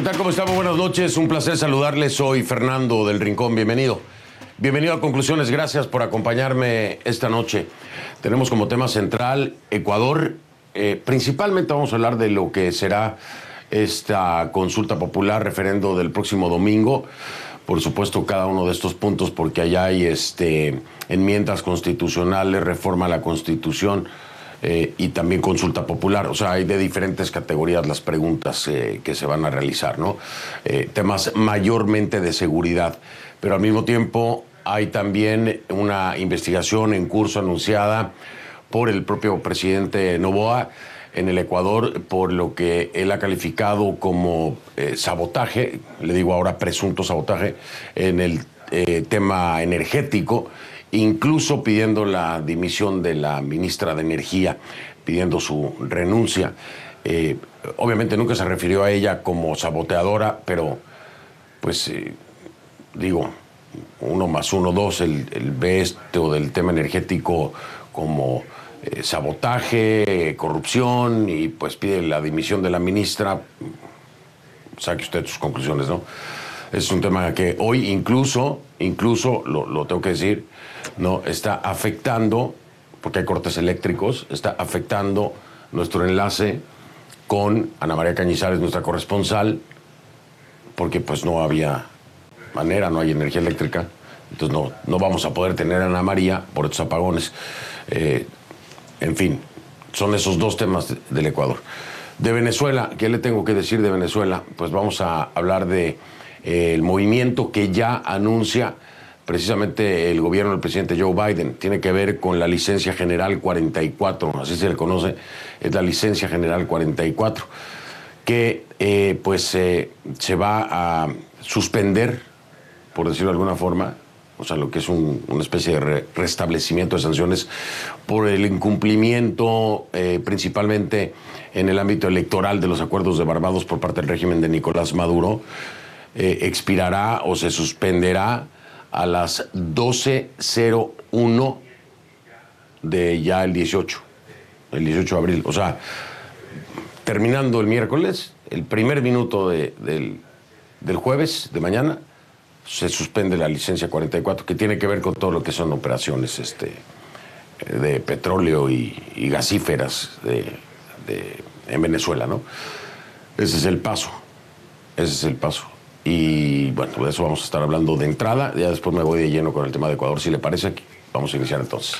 tal? ¿Cómo estamos? Buenas noches. Un placer saludarles. Soy Fernando del Rincón. Bienvenido. Bienvenido a Conclusiones. Gracias por acompañarme esta noche. Tenemos como tema central Ecuador. Principalmente vamos a hablar de lo que será esta consulta popular, referendo del próximo domingo. Por supuesto, cada uno de estos puntos, porque allá hay enmiendas constitucionales, reforma a la Constitución y también consulta popular. O sea, hay de diferentes categorías las preguntas que se van a realizar, ¿no? Temas mayormente de seguridad. Pero al mismo tiempo hay también una investigación en curso anunciada por el propio presidente Noboa en el Ecuador por lo que él ha calificado como sabotaje, le digo ahora presunto sabotaje, en el tema energético, incluso pidiendo la dimisión de la ministra de Energía, pidiendo su renuncia. Obviamente nunca se refirió a ella como saboteadora, pero pues digo, 1 más 1, 2, el ve esto del tema energético como sabotaje, corrupción, y pues pide la dimisión de la ministra. Saque usted sus conclusiones, ¿no? Es un tema que hoy incluso lo tengo que decir, no está afectando, porque hay cortes eléctricos, está afectando nuestro enlace con Ana María Cañizares, nuestra corresponsal, porque pues no había manera, no hay energía eléctrica, entonces no vamos a poder tener a Ana María por estos apagones. En fin, son esos dos temas del Ecuador. De Venezuela, ¿qué le tengo que decir de Venezuela? Pues vamos a hablar de el movimiento que ya anuncia precisamente el gobierno del presidente Joe Biden. Tiene que ver con la licencia general 44, así se le conoce, es la licencia general 44, que se va a suspender, por decirlo de alguna forma, o sea, lo que es una especie de restablecimiento de sanciones por el incumplimiento principalmente en el ámbito electoral de los acuerdos de Barbados por parte del régimen de Nicolás Maduro. Expirará o se suspenderá a las 12:01 de ya el 18 de abril. O sea, terminando el miércoles, el primer minuto del jueves de mañana, se suspende la licencia 44, que tiene que ver con todo lo que son operaciones de petróleo y gasíferas en Venezuela, ¿no? Ese es el paso. Y bueno, de eso vamos a estar hablando de entrada. Ya después me voy de lleno con el tema de Ecuador, si le parece. Vamos a iniciar entonces.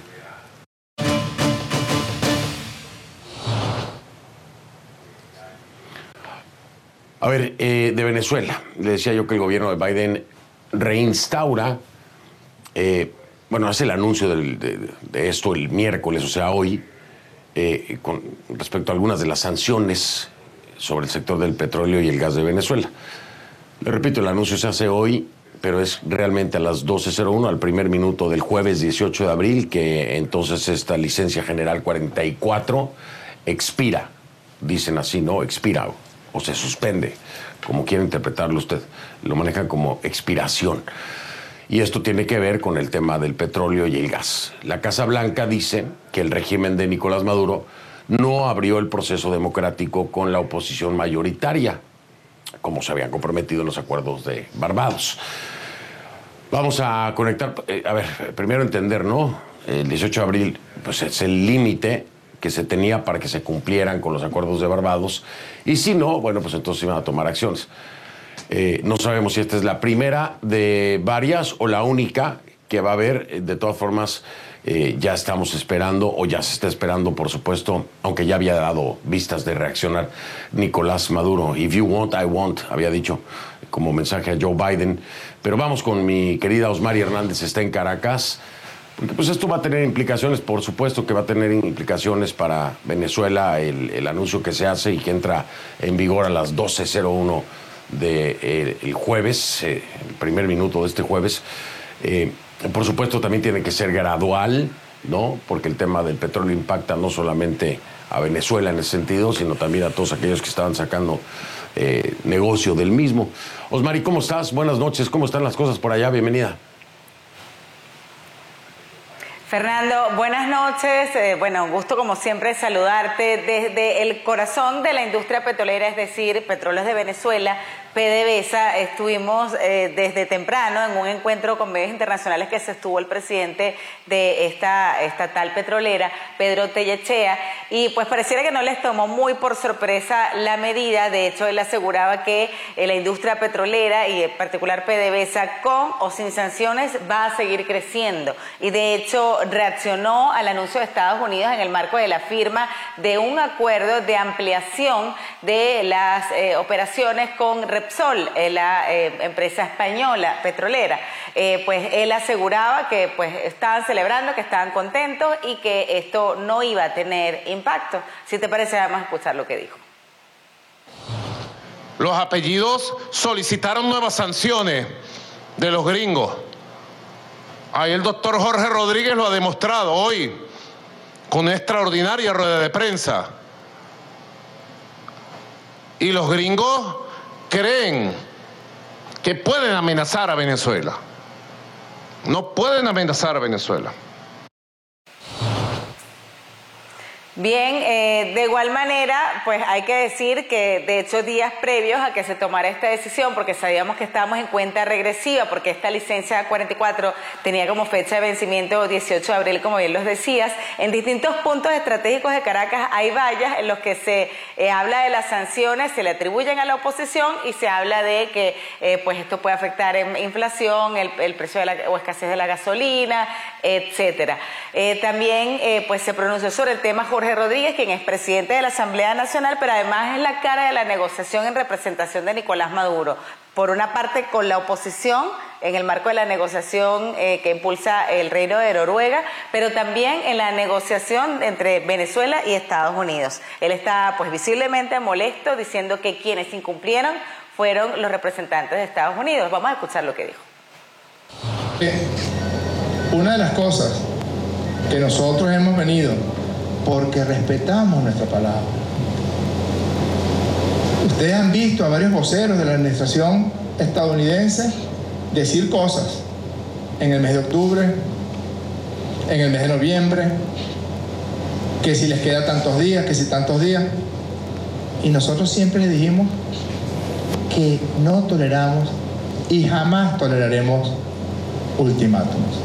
A ver, de Venezuela, le decía yo que el gobierno de Biden reinstaura, hace el anuncio de esto el miércoles, o sea, hoy, con respecto a algunas de las sanciones sobre el sector del petróleo y el gas de Venezuela. Le repito, el anuncio se hace hoy, pero es realmente a las 12:01, al primer minuto del jueves 18 de abril, que entonces esta licencia general 44 expira, dicen así, ¿no? Expira o se suspende, como quiera interpretarlo usted, lo manejan como expiración. Y esto tiene que ver con el tema del petróleo y el gas. La Casa Blanca dice que el régimen de Nicolás Maduro no abrió el proceso democrático con la oposición mayoritaria, como se habían comprometido en los acuerdos de Barbados. Vamos a conectar, primero entender, ¿no? El 18 de abril, pues es el límite que se tenía para que se cumplieran con los acuerdos de Barbados, y si no, bueno, pues entonces iban a tomar acciones. No sabemos si esta es la primera de varias o la única que va a haber. De todas formas, ya estamos esperando, o ya se está esperando, por supuesto, aunque ya había dado vistas de reaccionar Nicolás Maduro. If you want, I want, había dicho como mensaje a Joe Biden. Pero vamos con mi querida Osmari Hernández, está en Caracas. Porque pues esto va a tener implicaciones, por supuesto que va a tener implicaciones para Venezuela, el anuncio que se hace y que entra en vigor a las 12:01 del jueves, el primer minuto de este jueves. Por supuesto también tiene que ser gradual, ¿no? Porque el tema del petróleo impacta no solamente a Venezuela en ese sentido, sino también a todos aquellos que estaban sacando negocio del mismo. Osmari, ¿cómo estás? Buenas noches, ¿cómo están las cosas por allá? Bienvenida. Fernando, buenas noches. Bueno, un gusto como siempre saludarte desde el corazón de la industria petrolera, es decir, Petróleos de Venezuela, PDVSA. Estuvimos desde temprano en un encuentro con medios internacionales que sostuvo el presidente de esta estatal petrolera, Pedro Tellechea, y pues pareciera que no les tomó muy por sorpresa la medida. De hecho, él aseguraba que la industria petrolera y en particular PDVSA, con o sin sanciones, va a seguir creciendo. Y de hecho reaccionó al anuncio de Estados Unidos en el marco de la firma de un acuerdo de ampliación de las operaciones con Repsol, la empresa española petrolera. Pues él aseguraba que pues estaban celebrando, que estaban contentos y que esto no iba a tener impacto. Si te parece, vamos a escuchar lo que dijo. Los apellidos solicitaron nuevas sanciones de los gringos. Ahí el doctor Jorge Rodríguez lo ha demostrado hoy con una extraordinaria rueda de prensa. Y los gringos creen que pueden amenazar a Venezuela. No pueden amenazar a Venezuela. Bien, de igual manera, pues hay que decir que de hecho días previos a que se tomara esta decisión, porque sabíamos que estábamos en cuenta regresiva, porque esta licencia 44 tenía como fecha de vencimiento 18 de abril, como bien los decías, en distintos puntos estratégicos de Caracas hay vallas en los que se habla de las sanciones, se le atribuyen a la oposición y se habla de que pues esto puede afectar en inflación, el precio de o escasez de la gasolina, etcétera. También pues se pronunció sobre el tema Jorge Rodríguez, quien es presidente de la Asamblea Nacional, pero además es la cara de la negociación en representación de Nicolás Maduro. Por una parte con la oposición en el marco de la negociación que impulsa el Reino de Noruega, pero también en la negociación entre Venezuela y Estados Unidos. Él está pues visiblemente molesto, diciendo que quienes incumplieron fueron los representantes de Estados Unidos. Vamos a escuchar lo que dijo. Una de las cosas que nosotros hemos venido, porque respetamos nuestra palabra. Ustedes han visto a varios voceros de la administración estadounidense decir cosas en el mes de octubre, en el mes de noviembre, que si les queda tantos días, que si tantos días. Y nosotros siempre les dijimos que no toleramos y jamás toleraremos ultimátums.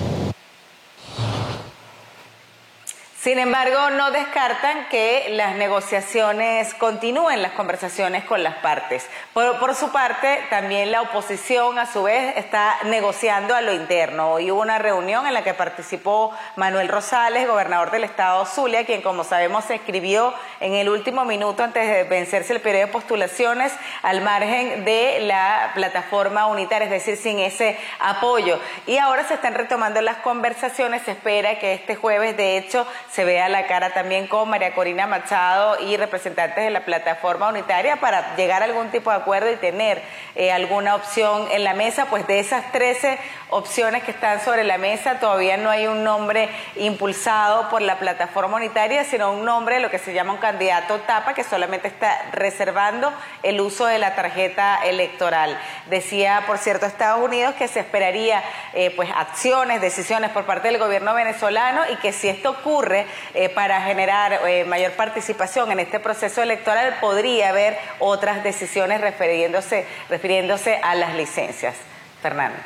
Sin embargo, no descartan que las negociaciones continúen, las conversaciones con las partes. Por su parte, también la oposición, a su vez, está negociando a lo interno. Hoy hubo una reunión en la que participó Manuel Rosales, gobernador del estado Zulia, quien, como sabemos, se inscribió en el último minuto antes de vencerse el periodo de postulaciones al margen de la plataforma unitaria, es decir, sin ese apoyo. Y ahora se están retomando las conversaciones. Se espera que este jueves, de hecho, se vea la cara también con María Corina Machado y representantes de la plataforma unitaria para llegar a algún tipo de acuerdo y tener alguna opción en la mesa. Pues de esas 13 opciones que están sobre la mesa, todavía no hay un nombre impulsado por la plataforma unitaria, sino un nombre, lo que se llama un candidato tapa, que solamente está reservando el uso de la tarjeta electoral. Decía, por cierto, Estados Unidos que se esperaría pues acciones, decisiones por parte del gobierno venezolano, y que si esto ocurre para generar mayor participación en este proceso electoral, podría haber otras decisiones refiriéndose a las licencias. Fernando.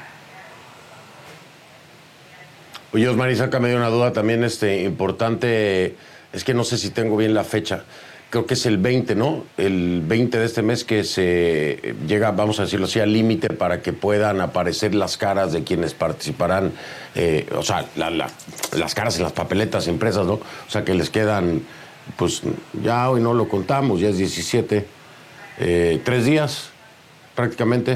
Oye, Osmar, saca me dio una duda también importante, es que no sé si tengo bien la fecha. Creo que es el 20, ¿no? El 20 de este mes que se llega, vamos a decirlo así, al límite para que puedan aparecer las caras de quienes participarán, o sea, las caras en las papeletas impresas, ¿no? O sea, que les quedan, pues ya hoy no lo contamos, ya es 17, 3 días prácticamente.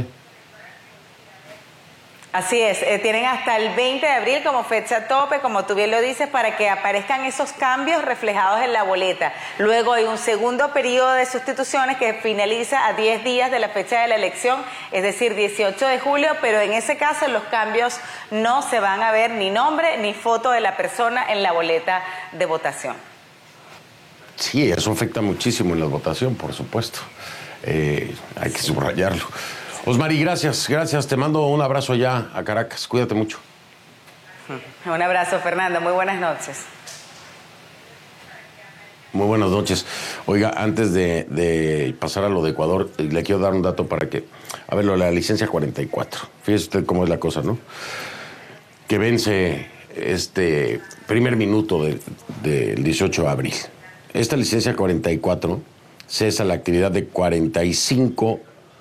Así es, tienen hasta el 20 de abril como fecha tope, como tú bien lo dices, para que aparezcan esos cambios reflejados en la boleta. Luego hay un segundo periodo de sustituciones que finaliza a 10 días de la fecha de la elección, es decir, 18 de julio, pero en ese caso los cambios no se van a ver ni nombre ni foto de la persona en la boleta de votación. Sí, eso afecta muchísimo en la votación, por supuesto. Hay que subrayarlo. Osmari, gracias. Te mando un abrazo allá a Caracas. Cuídate mucho. Un abrazo, Fernando. Muy buenas noches. Muy buenas noches. Oiga, antes de pasar a lo de Ecuador, le quiero dar un dato para que... A ver, lo de la licencia 44. Fíjese usted cómo es la cosa, ¿no? Que vence este primer minuto del 18 de abril. Esta licencia 44 cesa la actividad de 45...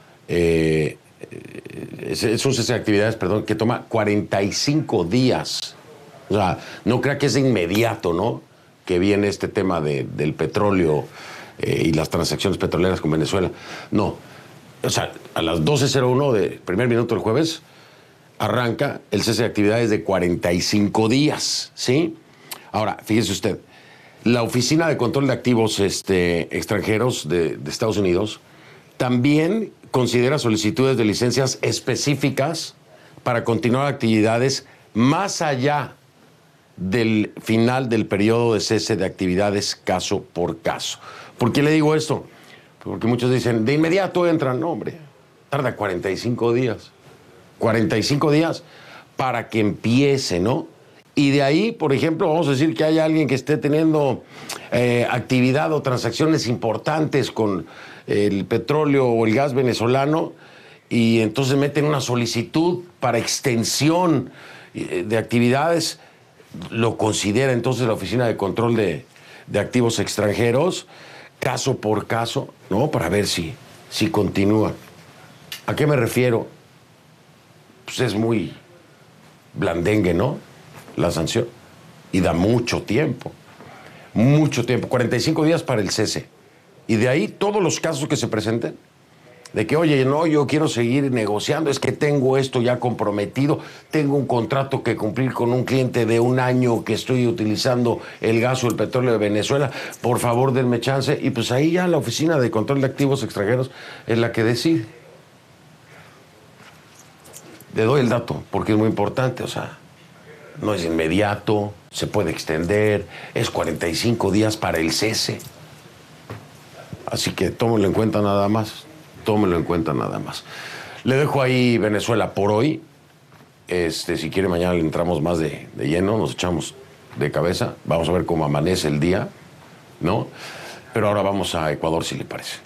es un cese de actividades, perdón, que toma 45 días. O sea, no crea que es de inmediato, ¿no? Que viene este tema del petróleo y las transacciones petroleras con Venezuela. No. O sea, a las 12:01 del primer minuto del jueves arranca el cese de actividades de 45 días, ¿sí? Ahora, fíjese usted, la Oficina de Control de Activos Extranjeros de Estados Unidos también considera solicitudes de licencias específicas para continuar actividades más allá del final del periodo de cese de actividades caso por caso. ¿Por qué le digo esto? Porque muchos dicen, de inmediato entran. No, hombre, tarda 45 días. 45 días para que empiece, ¿no? Y de ahí, por ejemplo, vamos a decir que hay alguien que esté teniendo actividad o transacciones importantes con el petróleo o el gas venezolano y entonces meten una solicitud para extensión de actividades. Lo considera entonces la Oficina de Control de Activos Extranjeros, caso por caso, ¿no? Para ver si continúa. ¿A qué me refiero? Pues es muy blandengue, ¿no? La sanción. Y da mucho tiempo. 45 días para el cese. Y de ahí todos los casos que se presenten. De que, oye, no, yo quiero seguir negociando, es que tengo esto ya comprometido, tengo un contrato que cumplir con un cliente de 1 año que estoy utilizando el gas o el petróleo de Venezuela, por favor denme chance. Y pues ahí ya la Oficina de Control de Activos Extranjeros es la que decide. Le doy el dato porque es muy importante, o sea, no es inmediato, se puede extender, es 45 días para el cese. Así que tómelo en cuenta nada más. Tómelo en cuenta nada más. Le dejo ahí Venezuela por hoy. Si quiere, mañana le entramos más de lleno, nos echamos de cabeza. Vamos a ver cómo amanece el día, ¿no? Pero ahora vamos a Ecuador, si le parece.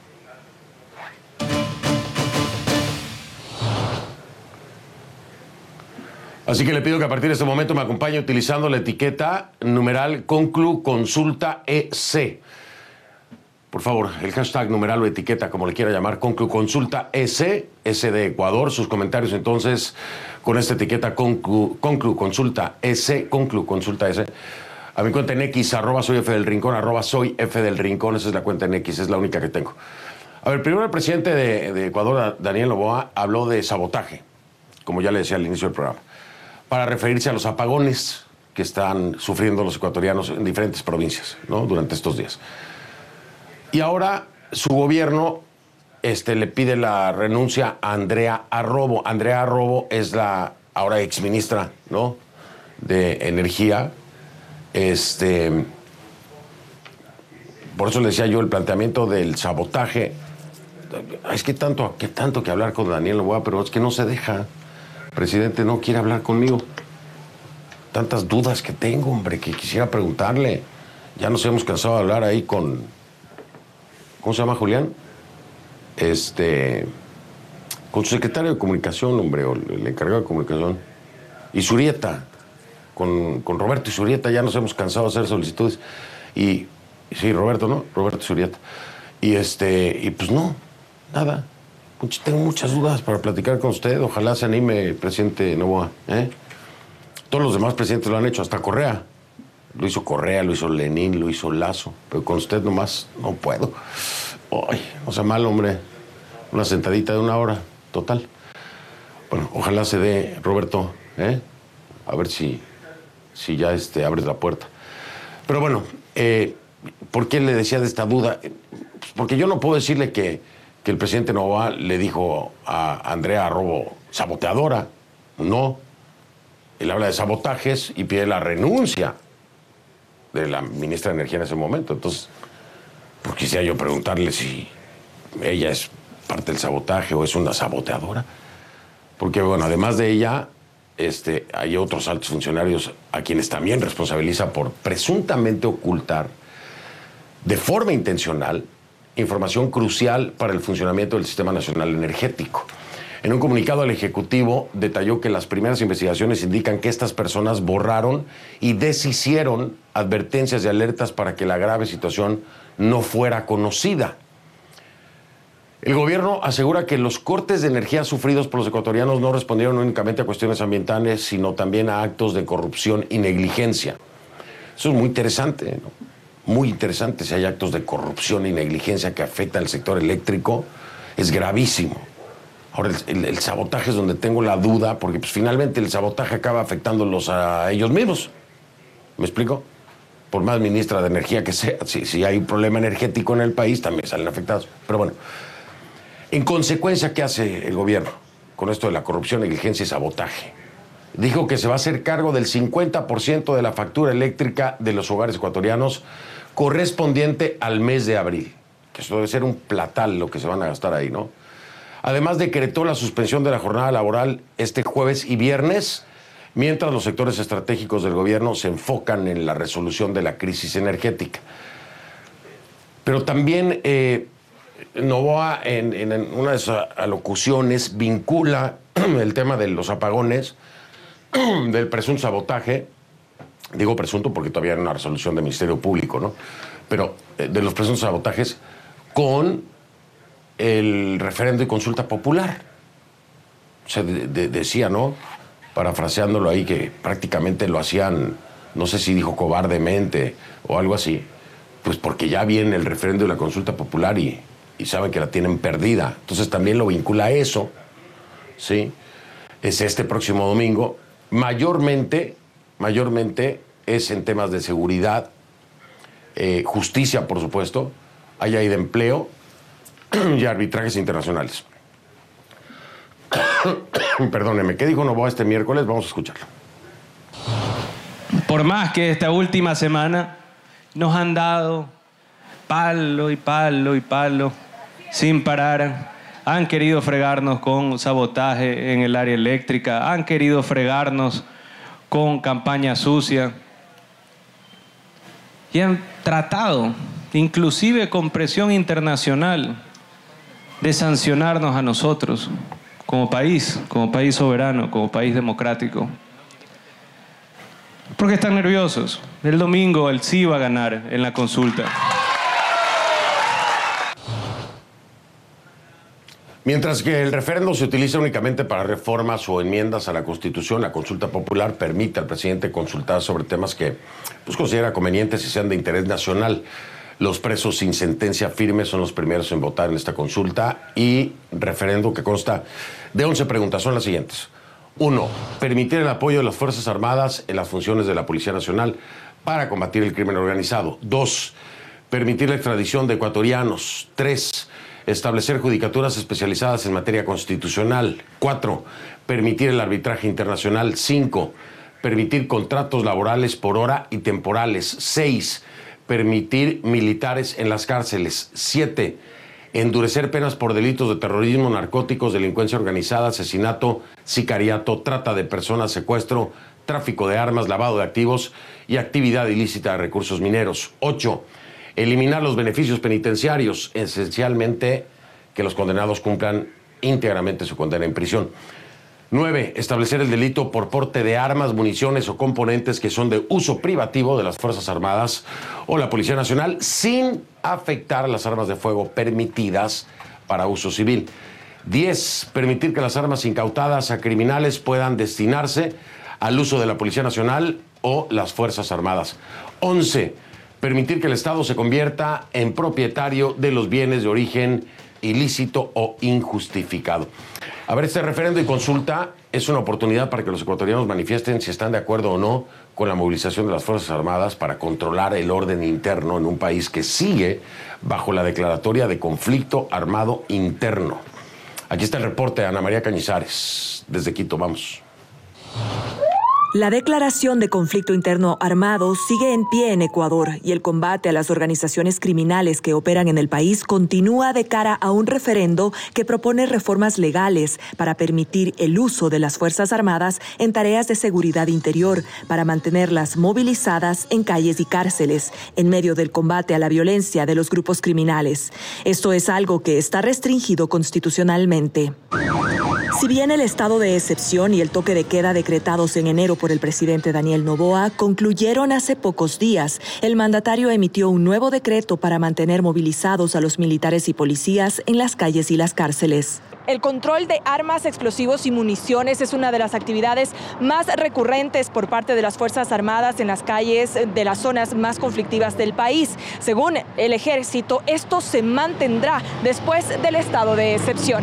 Así que le pido que a partir de este momento me acompañe utilizando la etiqueta numeral Conclu Consulta EC. Por favor, el hashtag, numeral o etiqueta, como le quiera llamar, Conclu Consulta S de Ecuador. Sus comentarios, entonces, con esta etiqueta Conclu Consulta S, a mi cuenta en X, @soy F del Rincón, @soy F del Rincón. Esa es la cuenta en X, es la única que tengo. A ver, primero el presidente de Ecuador, Daniel Noboa, habló de sabotaje, como ya le decía al inicio del programa, para referirse a los apagones que están sufriendo los ecuatorianos en diferentes provincias, ¿no? Durante estos días. Y ahora su gobierno le pide la renuncia a Andrea Arrobo. Andrea Arrobo es la ahora exministra, ¿no?, de Energía. Por eso le decía yo el planteamiento del sabotaje. Es que tanto que hablar con Daniel Noboa, pero es que no se deja. El presidente no quiere hablar conmigo. Tantas dudas que tengo, hombre, que quisiera preguntarle. Ya nos hemos cansado de hablar ahí con... ¿Cómo se llama, Julián? Con su secretario de comunicación, hombre, o el encargado de comunicación. Y Zurieta, con Roberto y Zurieta ya nos hemos cansado de hacer solicitudes. Y sí, Roberto, ¿no? Roberto y Zurieta. Y pues no, nada. Tengo muchas dudas para platicar con usted. Ojalá se anime el presidente Noboa, ¿eh? Todos los demás presidentes lo han hecho, hasta Correa. Lo hizo Correa, lo hizo Lenín, lo hizo Lazo. Pero con usted nomás no puedo. Ay, no sea mal, hombre. Una sentadita de 1 hora, total. Bueno, ojalá se dé, Roberto, ¿eh? A ver si ya abres la puerta. Pero bueno, ¿por qué le decía de esta duda? Pues porque yo no puedo decirle que el presidente Noboa le dijo a Andrea Arrobo saboteadora. No. Él habla de sabotajes y pide la renuncia de la ministra de Energía en ese momento. Entonces, pues quisiera yo preguntarle si ella es parte del sabotaje o es una saboteadora. Porque, bueno, además de ella, hay otros altos funcionarios a quienes también responsabiliza por presuntamente ocultar de forma intencional información crucial para el funcionamiento del Sistema Nacional Energético. En un comunicado, el Ejecutivo detalló que las primeras investigaciones indican que estas personas borraron y deshicieron advertencias y alertas para que la grave situación no fuera conocida. El gobierno asegura que los cortes de energía sufridos por los ecuatorianos no respondieron únicamente a cuestiones ambientales, sino también a actos de corrupción y negligencia. Eso es muy interesante, ¿no? Muy interesante. Si hay actos de corrupción y negligencia que afectan al sector eléctrico, es gravísimo. Ahora, el sabotaje es donde tengo la duda, porque pues, finalmente el sabotaje acaba afectándolos a ellos mismos. ¿Me explico? Por más ministra de Energía que sea, si hay un problema energético en el país, también salen afectados. Pero bueno, en consecuencia, ¿qué hace el gobierno con esto de la corrupción, negligencia y sabotaje? Dijo que se va a hacer cargo del 50% de la factura eléctrica de los hogares ecuatorianos correspondiente al mes de abril. Que eso debe ser un platal lo que se van a gastar ahí, ¿no? Además, decretó la suspensión de la jornada laboral este jueves y viernes, mientras los sectores estratégicos del gobierno se enfocan en la resolución de la crisis energética. Pero también Noboa, en una de sus alocuciones, vincula el tema de los apagones, del presunto sabotaje, digo presunto porque todavía hay una resolución del Ministerio Público, ¿no? Pero de los presuntos sabotajes con el referendo y consulta popular. O sea, decía, ¿no? Parafraseándolo ahí, que prácticamente lo hacían, no sé si dijo cobardemente o algo así, pues porque ya viene el referendo y la consulta popular y saben que la tienen perdida. Entonces también lo vincula a eso, ¿sí? Es este próximo domingo. Mayormente es en temas de seguridad, justicia, por supuesto, hay ahí de empleo y arbitrajes internacionales. Perdóneme, ¿qué dijo Noboa este miércoles? Vamos a escucharlo. Por más que esta última semana nos han dado palo y palo y palo sin parar, han querido fregarnos con sabotaje en el área eléctrica, han querido fregarnos con campaña sucia y han tratado, inclusive con presión internacional, de sancionarnos a nosotros como país soberano, como país democrático. Porque están nerviosos. El domingo el sí va a ganar en la consulta. Mientras que el referendo se utiliza únicamente para reformas o enmiendas a la Constitución, la consulta popular permite al presidente consultar sobre temas que considera convenientes y sean de interés nacional. Los presos sin sentencia firme son los primeros en votar en esta consulta y referendo que consta de 11 preguntas. Son las siguientes. 1. Permitir el apoyo de las Fuerzas Armadas en las funciones de la Policía Nacional para combatir el crimen organizado. 2. Permitir la extradición de ecuatorianos. 3. Establecer judicaturas especializadas en materia constitucional. 4. Permitir el arbitraje internacional. 5. Permitir contratos laborales por hora y temporales. 6. Permitir militares en las cárceles. 7. Endurecer penas por delitos de terrorismo, narcóticos, delincuencia organizada, asesinato, sicariato, trata de personas, secuestro, tráfico de armas, lavado de activos y actividad ilícita de recursos mineros. 8. Eliminar los beneficios penitenciarios, esencialmente que los condenados cumplan íntegramente su condena en prisión. 9. Establecer el delito por porte de armas, municiones o componentes que son de uso privativo de las Fuerzas Armadas o la Policía Nacional sin afectar las armas de fuego permitidas para uso civil. 10. Permitir que las armas incautadas a criminales puedan destinarse al uso de la Policía Nacional o las Fuerzas Armadas. 11. Permitir que el Estado se convierta en propietario de los bienes de origen ilícito o injustificado. A ver, este referendo y consulta es una oportunidad para que los ecuatorianos manifiesten si están de acuerdo o no con la movilización de las Fuerzas Armadas para controlar el orden interno en un país que sigue bajo la declaratoria de conflicto armado interno. Aquí está el reporte de Ana María Cañizares, desde Quito. Vamos. La declaración de conflicto interno armado sigue en pie en Ecuador y el combate a las organizaciones criminales que operan en el país continúa de cara a un referendo que propone reformas legales para permitir el uso de las Fuerzas Armadas en tareas de seguridad interior para mantenerlas movilizadas en calles y cárceles en medio del combate a la violencia de los grupos criminales. Esto es algo que está restringido constitucionalmente. Si bien el estado de excepción y el toque de queda decretados en enero por el presidente Daniel Noboa concluyeron hace pocos días, el mandatario emitió un nuevo decreto para mantener movilizados a los militares y policías en las calles y las cárceles. El control de armas, explosivos y municiones es una de las actividades más recurrentes por parte de las Fuerzas Armadas en las calles de las zonas más conflictivas del país. Según el Ejército, esto se mantendrá después del estado de excepción.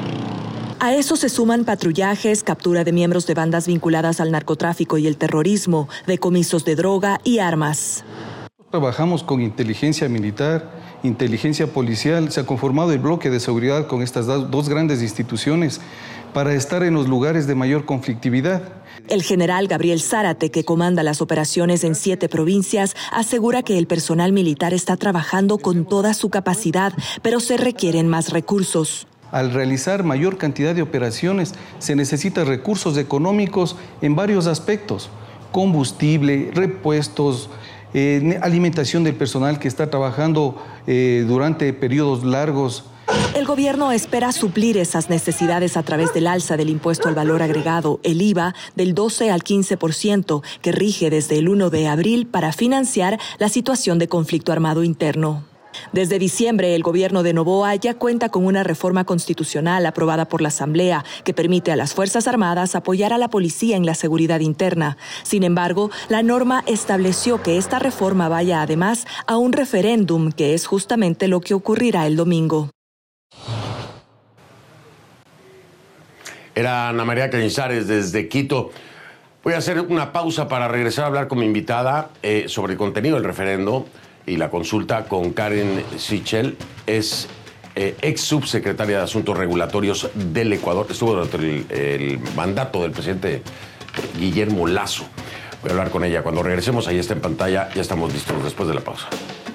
A eso se suman patrullajes, captura de miembros de bandas vinculadas al narcotráfico y el terrorismo, decomisos de droga y armas. Trabajamos con inteligencia militar, inteligencia policial. Se ha conformado el bloque de seguridad con estas dos grandes instituciones para estar en los lugares de mayor conflictividad. El general Gabriel Zárate, que comanda las operaciones en 7 provincias, asegura que el personal militar está trabajando con toda su capacidad, pero se requieren más recursos. Al realizar mayor cantidad de operaciones, se necesitan recursos económicos en varios aspectos: combustible, repuestos, alimentación del personal que está trabajando durante periodos largos. El gobierno espera suplir esas necesidades a través del alza del impuesto al valor agregado, el IVA, del 12 al 15%, que rige desde el 1 de abril para financiar la situación de conflicto armado interno. Desde diciembre, el gobierno de Noboa ya cuenta con una reforma constitucional aprobada por la Asamblea que permite a las Fuerzas Armadas apoyar a la policía en la seguridad interna. Sin embargo, la norma estableció que esta reforma vaya además a un referéndum, que es justamente lo que ocurrirá el domingo. Era Ana María Cañizares desde Quito. Voy a hacer una pausa para regresar a hablar con mi invitada sobre el contenido del referendo y la consulta con Karen Sichel. Es ex subsecretaria de Asuntos Regulatorios del Ecuador. Estuvo durante el mandato del presidente Guillermo Lasso. Voy a hablar con ella. Cuando regresemos, ahí está en pantalla. Ya estamos listos después de la pausa.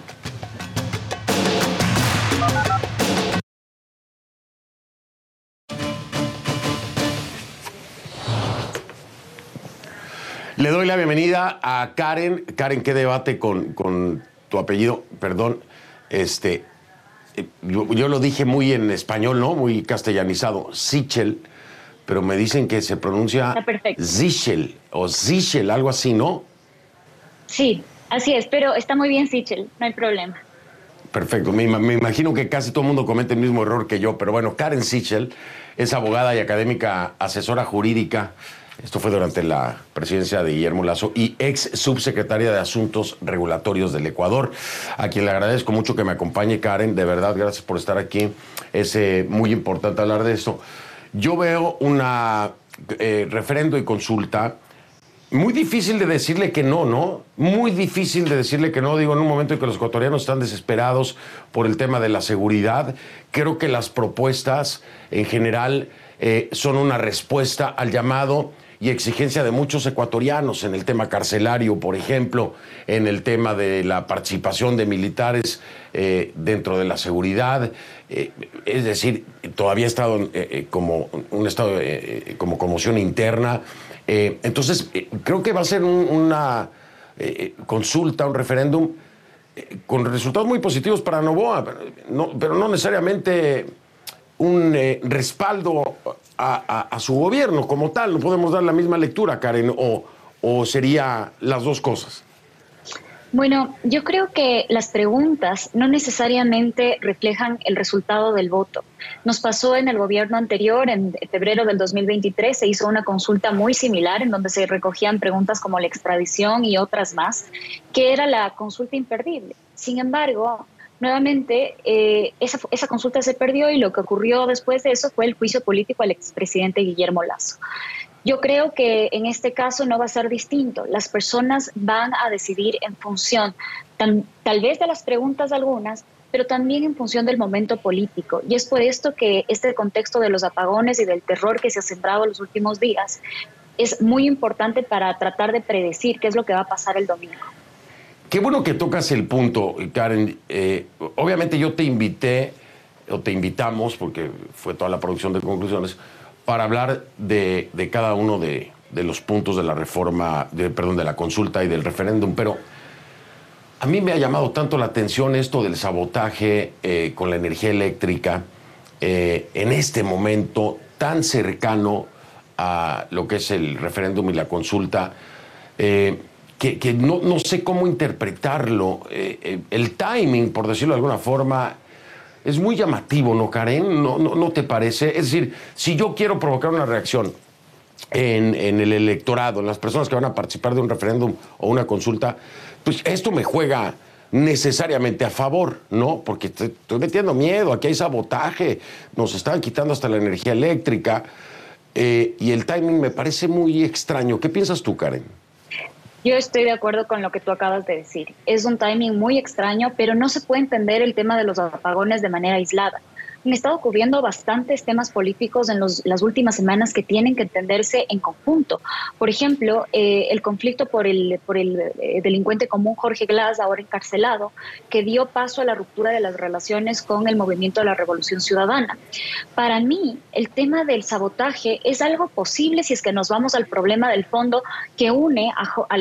Le doy la bienvenida a Karen. Karen, ¿qué debate con tu apellido? Perdón, yo lo dije muy en español, ¿no? Muy castellanizado, Sichel, pero me dicen que se pronuncia Sichel o Sichel, algo así, ¿no? Sí, así es, pero está muy bien Sichel, no hay problema. Perfecto, me imagino que casi todo el mundo comete el mismo error que yo, pero bueno, Karen Sichel es abogada y académica, asesora jurídica. Esto fue durante la presidencia de Guillermo Lasso y ex subsecretaria de Asuntos Regulatorios del Ecuador, a quien le agradezco mucho que me acompañe, Karen. De verdad, gracias por estar aquí. Es muy importante hablar de esto. Yo veo una referendo y consulta muy difícil de decirle que no, ¿no? Muy difícil de decirle que no. Digo, en un momento en que los ecuatorianos están desesperados por el tema de la seguridad, creo que las propuestas en general son una respuesta al llamado y exigencia de muchos ecuatorianos en el tema carcelario, por ejemplo, en el tema de la participación de militares dentro de la seguridad. Es decir, todavía ha estado como un estado como conmoción interna. Entonces, creo que va a ser una consulta, un referéndum con resultados muy positivos para Noboa, pero no necesariamente un respaldo a su gobierno como tal. No podemos dar la misma lectura, Karen, o sería las dos cosas. Bueno, yo creo que las preguntas no necesariamente reflejan el resultado del voto. Nos pasó en el gobierno anterior, en febrero del 2023, se hizo una consulta muy similar en donde se recogían preguntas como la extradición y otras más, que era la consulta imperdible. Sin embargo, nuevamente, esa consulta se perdió y lo que ocurrió después de eso fue el juicio político al expresidente Guillermo Lasso. Yo creo que en este caso no va a ser distinto. Las personas van a decidir en función tal vez de las preguntas algunas, pero también en función del momento político. Y es por esto que este contexto de los apagones y del terror que se ha sembrado en los últimos días es muy importante para tratar de predecir qué es lo que va a pasar el domingo. Qué bueno que tocas el punto, Karen. Obviamente yo te invité, o te invitamos, porque fue toda la producción de Conclusiones, para hablar de cada uno de los puntos de la reforma, de la consulta y del referéndum, pero a mí me ha llamado tanto la atención esto del sabotaje con la energía eléctrica en este momento tan cercano a lo que es el referéndum y la consulta, que no sé cómo interpretarlo. El timing, por decirlo de alguna forma, es muy llamativo, ¿no, Karen? ¿No te parece? Es decir, si yo quiero provocar una reacción en el electorado, en las personas que van a participar de un referéndum o una consulta, pues esto me juega necesariamente a favor, ¿no? Porque estoy metiendo miedo, aquí hay sabotaje, nos están quitando hasta la energía eléctrica, y el timing me parece muy extraño. ¿Qué piensas tú, Karen? Yo estoy de acuerdo con lo que tú acabas de decir. Es un timing muy extraño, pero no se puede entender el tema de los apagones de manera aislada. Han estado ocurriendo bastantes temas políticos en las últimas semanas que tienen que entenderse en conjunto. Por ejemplo, el conflicto por el delincuente común Jorge Glass, ahora encarcelado, que dio paso a la ruptura de las relaciones con el movimiento de la Revolución Ciudadana. Para mí, el tema del sabotaje es algo posible si es que nos vamos al problema del fondo que une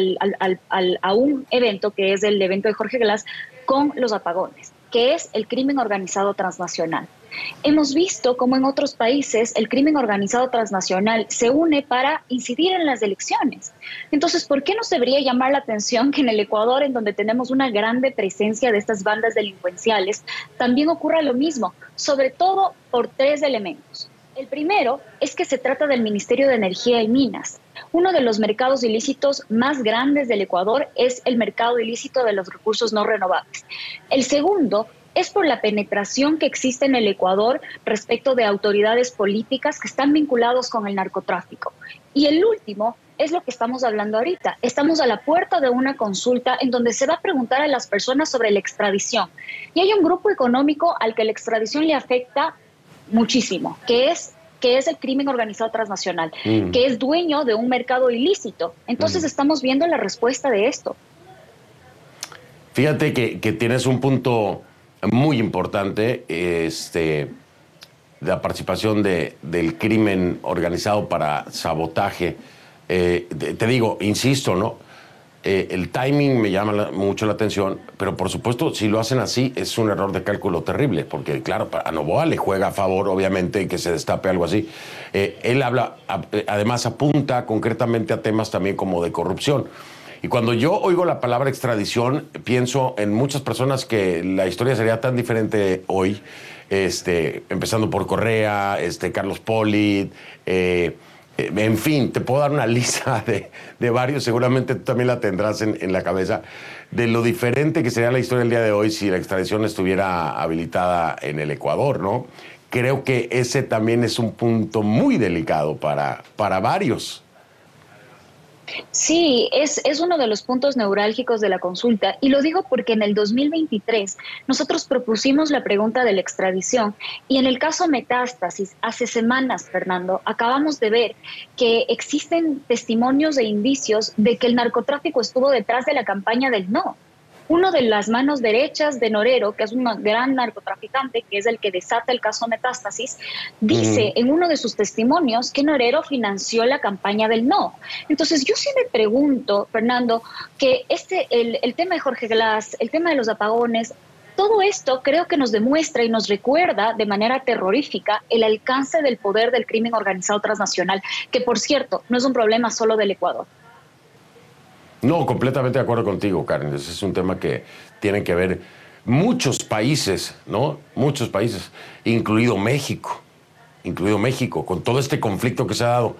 a un evento, que es el evento de Jorge Glass, con los apagones, que es el crimen organizado transnacional. Hemos visto cómo en otros países el crimen organizado transnacional se une para incidir en las elecciones. Entonces, ¿por qué nos debería llamar la atención que en el Ecuador, en donde tenemos una grande presencia de estas bandas delincuenciales, también ocurra lo mismo? Sobre todo por 3 elementos. El primero es que se trata del Ministerio de Energía y Minas. Uno de los mercados ilícitos más grandes del Ecuador es el mercado ilícito de los recursos no renovables. El segundo es por la penetración que existe en el Ecuador respecto de autoridades políticas que están vinculados con el narcotráfico. Y el último es lo que estamos hablando ahorita. Estamos a la puerta de una consulta en donde se va a preguntar a las personas sobre la extradición. Y hay un grupo económico al que la extradición le afecta muchísimo, que es el crimen organizado transnacional, que es dueño de un mercado ilícito. Entonces estamos viendo la respuesta de esto. Fíjate que tienes un punto muy importante, la participación del crimen organizado para sabotaje. Te digo, insisto, ¿no? El timing me llama mucho la atención, pero por supuesto, si lo hacen así, es un error de cálculo terrible, porque claro, a Noboa le juega a favor, obviamente, que se destape algo así. Él habla, además apunta concretamente a temas también como de corrupción. Y cuando yo oigo la palabra extradición, pienso en muchas personas que la historia sería tan diferente hoy, empezando por Correa, Carlos Polit, en fin, te puedo dar una lista de varios, seguramente tú también la tendrás en la cabeza, de lo diferente que sería la historia del día de hoy si la extradición estuviera habilitada en el Ecuador, ¿no? Creo que ese también es un punto muy delicado para varios. Sí, es uno de los puntos neurálgicos de la consulta, y lo digo porque en el 2023 nosotros propusimos la pregunta de la extradición, y en el caso Metástasis, hace semanas, Fernando, acabamos de ver que existen testimonios e indicios de que el narcotráfico estuvo detrás de la campaña del no. Uno de las manos derechas de Norero, que es un gran narcotraficante, que es el que desata el caso Metástasis, dice en uno de sus testimonios que Norero financió la campaña del no. Entonces yo sí me pregunto, Fernando, que el tema de Jorge Glass, el tema de los apagones, todo esto creo que nos demuestra y nos recuerda de manera terrorífica el alcance del poder del crimen organizado transnacional, que por cierto no es un problema solo del Ecuador. No, completamente de acuerdo contigo, Karen. Ese es un tema que tienen que ver muchos países, ¿no? Muchos países, incluido México, con todo este conflicto que se ha dado.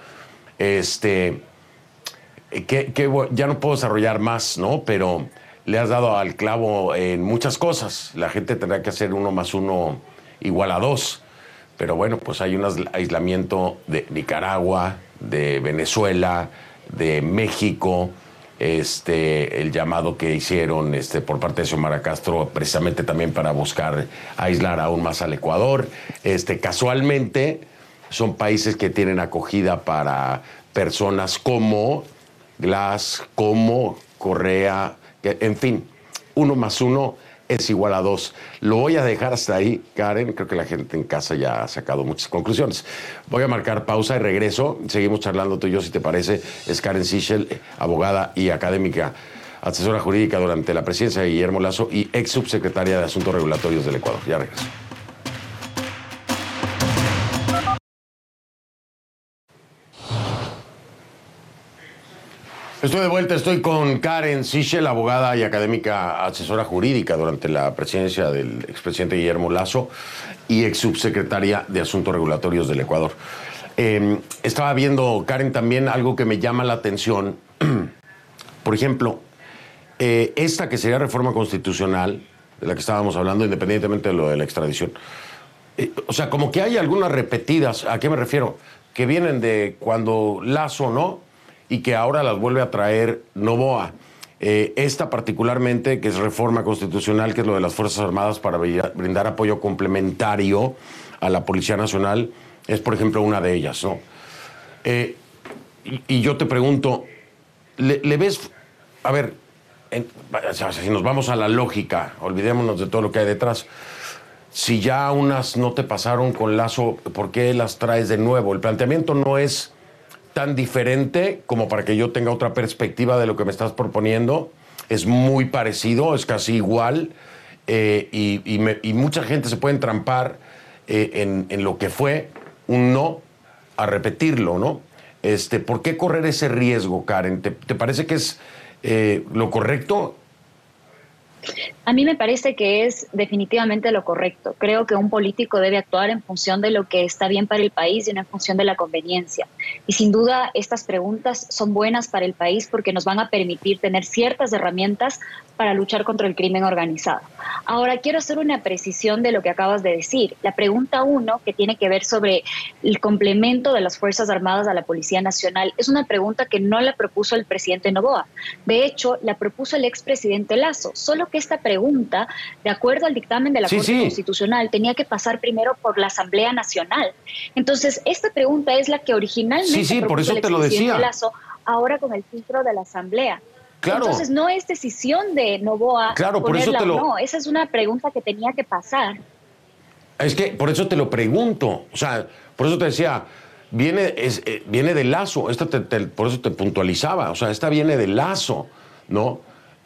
Ya no puedo desarrollar más, ¿no? Pero le has dado al clavo en muchas cosas. La gente tendrá que hacer 1 más 1 igual a 2. Pero bueno, pues hay un aislamiento de Nicaragua, de Venezuela, de México. El llamado que hicieron por parte de Xiomara Castro, precisamente también para buscar aislar aún más al Ecuador. Casualmente son países que tienen acogida para personas como Glass, como Correa, en fin, 1 más 1 es igual a 2. Lo voy a dejar hasta ahí, Karen. Creo que la gente en casa ya ha sacado muchas conclusiones. Voy a marcar pausa y regreso. Seguimos charlando tú y yo, si te parece. Es Karen Sichel, abogada y académica, asesora jurídica durante la presidencia de Guillermo Lasso y ex subsecretaria de Asuntos Regulatorios del Ecuador. Ya regreso. Estoy de vuelta, estoy con Karen Sichel, abogada y académica asesora jurídica durante la presidencia del expresidente Guillermo Lasso y ex subsecretaria de Asuntos Regulatorios del Ecuador. Estaba viendo, Karen, también algo que me llama la atención. Por ejemplo, esta que sería reforma constitucional, de la que estábamos hablando, independientemente de lo de la extradición. O sea, como que hay algunas repetidas, ¿a qué me refiero? Que vienen de cuando Lasso, ¿no? Y que ahora las vuelve a traer Noboa. Esta particularmente, que es reforma constitucional, que es lo de las Fuerzas Armadas para brindar apoyo complementario a la Policía Nacional, es, por ejemplo, una de ellas, ¿no? Y yo te pregunto, ¿le ves? A ver, o sea, si nos vamos a la lógica, olvidémonos de todo lo que hay detrás. Si ya unas no te pasaron con Lasso, ¿por qué las traes de nuevo? El planteamiento no es tan diferente como para que yo tenga otra perspectiva de lo que me estás proponiendo. Es muy parecido, es casi igual, y mucha gente se puede entrampar en lo que fue un no a repetirlo, ¿no? ¿Por qué correr ese riesgo, Karen? ¿Te parece que es lo correcto? A mí me parece que es definitivamente lo correcto. Creo que un político debe actuar en función de lo que está bien para el país y no en función de la conveniencia. Y sin duda estas preguntas son buenas para el país porque nos van a permitir tener ciertas herramientas para luchar contra el crimen organizado. Ahora, quiero hacer una precisión de lo que acabas de decir. La pregunta 1, que tiene que ver sobre el complemento de las Fuerzas Armadas a la Policía Nacional, es una pregunta que no la propuso el presidente Noboa. De hecho, la propuso el expresidente Lasso, solo que esta pregunta, de acuerdo al dictamen de la Corte Constitucional, tenía que pasar primero por la Asamblea Nacional. Entonces, esta pregunta es la que originalmente por eso el te lo decía. Lasso, ahora con el filtro de la Asamblea. Claro. Entonces, no es decisión de Noboa ponerla o no. Esa es una pregunta que tenía que pasar. Es que por eso te lo pregunto. O sea, por eso te decía, viene de Lasso. Por eso te puntualizaba. O sea, esta viene de Lasso, ¿no?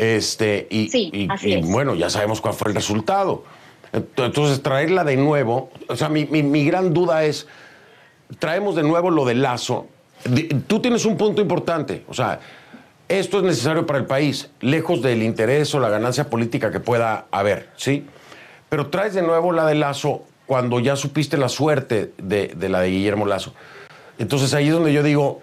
Y bueno, ya sabemos cuál fue el resultado. Entonces, traerla de nuevo, o sea, mi gran duda es, traemos de nuevo lo de Lasso. Tú tienes un punto importante, o sea, esto es necesario para el país, lejos del interés o la ganancia política que pueda haber, ¿sí? Pero traes de nuevo la de Lasso cuando ya supiste la suerte de la de Guillermo Lasso. Entonces, ahí es donde yo digo,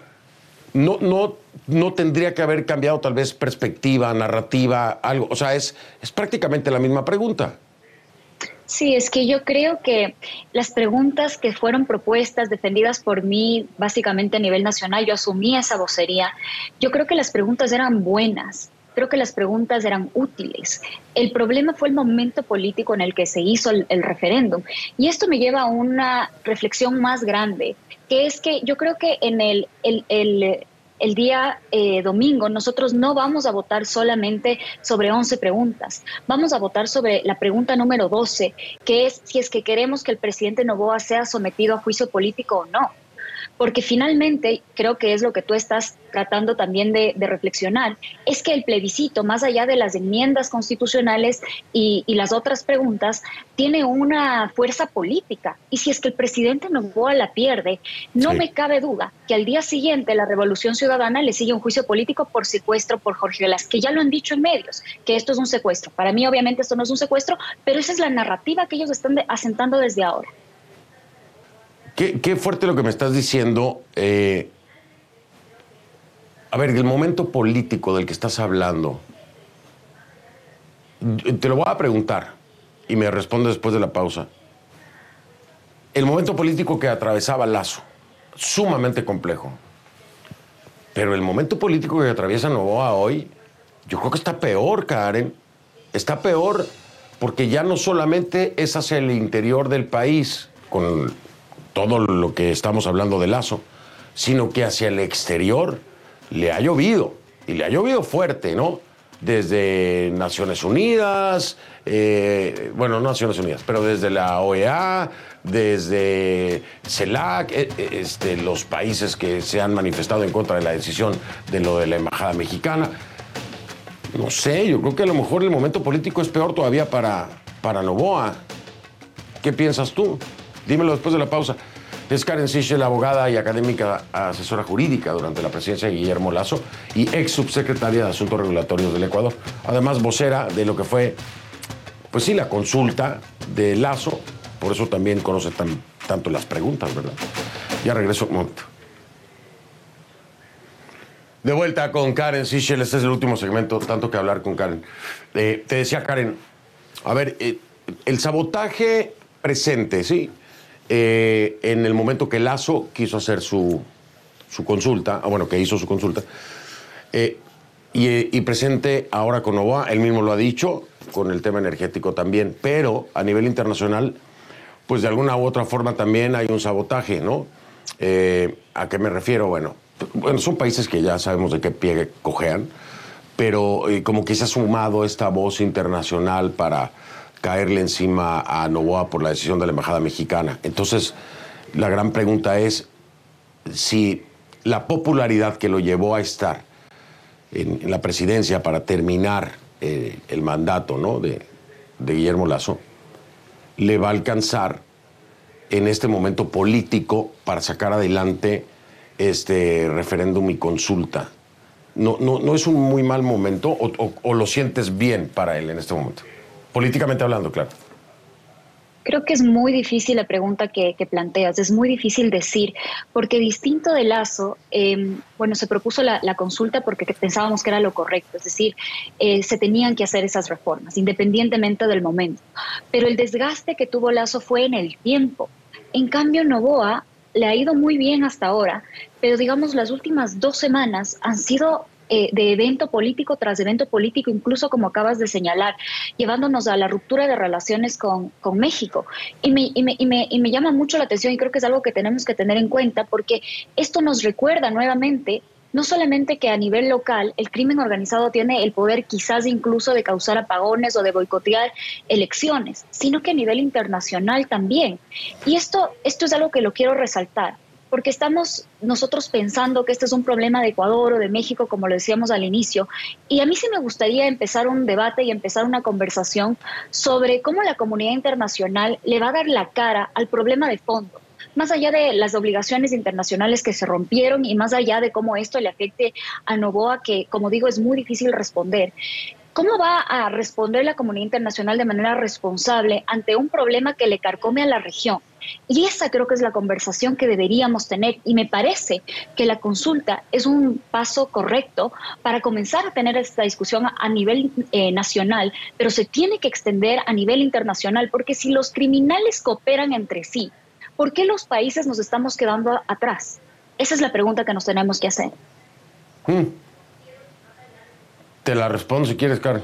no tendría que haber cambiado tal vez perspectiva, narrativa, algo. O sea, es prácticamente la misma pregunta. Sí, es que yo creo que las preguntas que fueron propuestas, defendidas por mí, básicamente a nivel nacional, yo asumí esa vocería. Yo creo que las preguntas eran buenas. Creo que las preguntas eran útiles. El problema fue el momento político en el que se hizo el referéndum. Y esto me lleva a una reflexión más grande, que es que yo creo que en el día domingo nosotros no vamos a votar solamente sobre 11 preguntas. Vamos a votar sobre la pregunta número 12, que es si es que queremos que el presidente Noboa sea sometido a juicio político o no. Porque finalmente, creo que es lo que tú estás tratando también de reflexionar, es que el plebiscito, más allá de las enmiendas constitucionales y las otras preguntas, tiene una fuerza política. Y si es que el presidente Noboa la pierde, no me cabe duda que al día siguiente la Revolución Ciudadana le sigue un juicio político por secuestro por Jorge Glass, que ya lo han dicho en medios, que esto es un secuestro. Para mí, obviamente, esto no es un secuestro, pero esa es la narrativa que ellos están asentando desde ahora. Qué fuerte lo que me estás diciendo. A ver, el momento político del que estás hablando, te lo voy a preguntar y me responde después de la pausa. El momento político que atravesaba Lasso, sumamente complejo. Pero el momento político que atraviesa Noboa hoy, yo creo que está peor, Karen. Está peor porque ya no solamente es hacia el interior del país, con todo lo que estamos hablando de Lasso, sino que hacia el exterior le ha llovido, y le ha llovido fuerte, ¿no? Desde Naciones Unidas, no Naciones Unidas, pero desde la OEA, desde CELAC, los países que se han manifestado en contra de la decisión de lo de la embajada mexicana. No sé, yo creo que a lo mejor el momento político es peor todavía para Noboa. ¿Qué piensas tú? Dímelo después de la pausa. Es Karen Sichel, abogada y académica asesora jurídica durante la presidencia de Guillermo Lasso y ex subsecretaria de Asuntos Regulatorios del Ecuador. Además, vocera de lo que fue, pues sí, la consulta de Lasso. Por eso también conoce tanto las preguntas, ¿verdad? Ya regreso un momento. De vuelta con Karen Sichel. Este es el último segmento, tanto que hablar con Karen. Te decía, Karen, a ver, el sabotaje presente, ¿sí? En el momento que Lasso quiso hacer su consulta, que hizo su consulta, y presente ahora con Noboa, él mismo lo ha dicho, con el tema energético también, pero a nivel internacional, pues de alguna u otra forma también hay un sabotaje, ¿no? ¿A qué me refiero? Bueno, son países que ya sabemos de qué pie cojean, pero como que se ha sumado esta voz internacional para caerle encima a Noboa por la decisión de la embajada mexicana. Entonces, la gran pregunta es si la popularidad que lo llevó a estar en la presidencia para terminar el mandato, ¿no?, de Guillermo Lasso, le va a alcanzar en este momento político para sacar adelante este referéndum y consulta. ¿No es un muy mal momento o lo sientes bien para él en este momento? Políticamente hablando, claro. Creo que es muy difícil la pregunta que planteas, es muy difícil decir, porque distinto de Lasso, se propuso la consulta porque pensábamos que era lo correcto, es decir, se tenían que hacer esas reformas, independientemente del momento. Pero el desgaste que tuvo Lasso fue en el tiempo. En cambio, Noboa le ha ido muy bien hasta ahora, pero digamos las últimas 2 semanas han sido de evento político tras evento político, incluso como acabas de señalar, llevándonos a la ruptura de relaciones con México. Y me llama mucho la atención y creo que es algo que tenemos que tener en cuenta porque esto nos recuerda nuevamente no solamente que a nivel local el crimen organizado tiene el poder quizás incluso de causar apagones o de boicotear elecciones, sino que a nivel internacional también. Y esto es algo que lo quiero resaltar, porque estamos nosotros pensando que este es un problema de Ecuador o de México, como lo decíamos al inicio, y a mí sí me gustaría empezar un debate y empezar una conversación sobre cómo la comunidad internacional le va a dar la cara al problema de fondo, más allá de las obligaciones internacionales que se rompieron y más allá de cómo esto le afecte a Noboa, que, como digo, es muy difícil responder. ¿Cómo va a responder la comunidad internacional de manera responsable ante un problema que le carcome a la región? Y esa creo que es la conversación que deberíamos tener y me parece que la consulta es un paso correcto para comenzar a tener esta discusión a nivel nacional, pero se tiene que extender a nivel internacional porque si los criminales cooperan entre sí, ¿por qué los países nos estamos quedando atrás? Esa es la pregunta que nos tenemos que hacer. Te la respondo si quieres, Karen.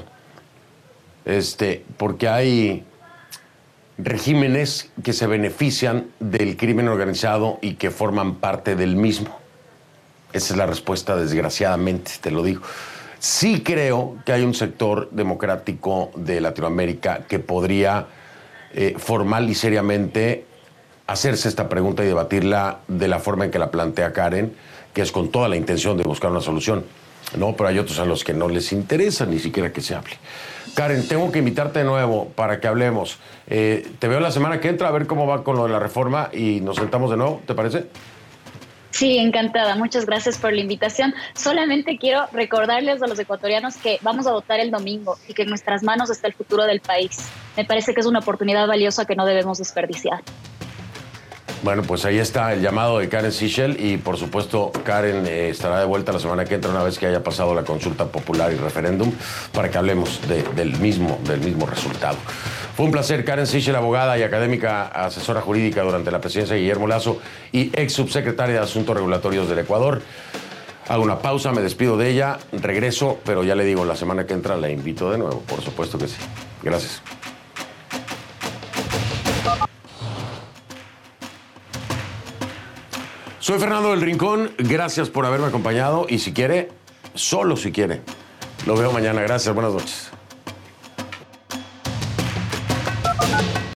Porque hay regímenes que se benefician del crimen organizado y que forman parte del mismo. Esa es la respuesta, desgraciadamente, te lo digo. Sí creo que hay un sector democrático de Latinoamérica que podría formal y seriamente hacerse esta pregunta y debatirla de la forma en que la plantea Karen, que es con toda la intención de buscar una solución. No, pero hay otros a los que no les interesa ni siquiera que se hable. Karen, tengo que invitarte de nuevo para que hablemos. Te veo la semana que entra a ver cómo va con lo de la reforma y nos sentamos de nuevo, ¿te parece? Sí, encantada. Muchas gracias por la invitación. Solamente quiero recordarles a los ecuatorianos que vamos a votar el domingo y que en nuestras manos está el futuro del país. Me parece que es una oportunidad valiosa que no debemos desperdiciar. Bueno, pues ahí está el llamado de Karen Sichel y por supuesto Karen estará de vuelta la semana que entra una vez que haya pasado la consulta popular y referéndum para que hablemos del mismo resultado. Fue un placer. Karen Sichel, abogada y académica asesora jurídica durante la presidencia de Guillermo Lasso y ex subsecretaria de Asuntos Regulatorios del Ecuador. Hago una pausa, me despido de ella, regreso, pero ya le digo, la semana que entra la invito de nuevo, por supuesto que sí. Gracias. Soy Fernando del Rincón, gracias por haberme acompañado y si quiere, solo si quiere, lo veo mañana. Gracias, buenas noches.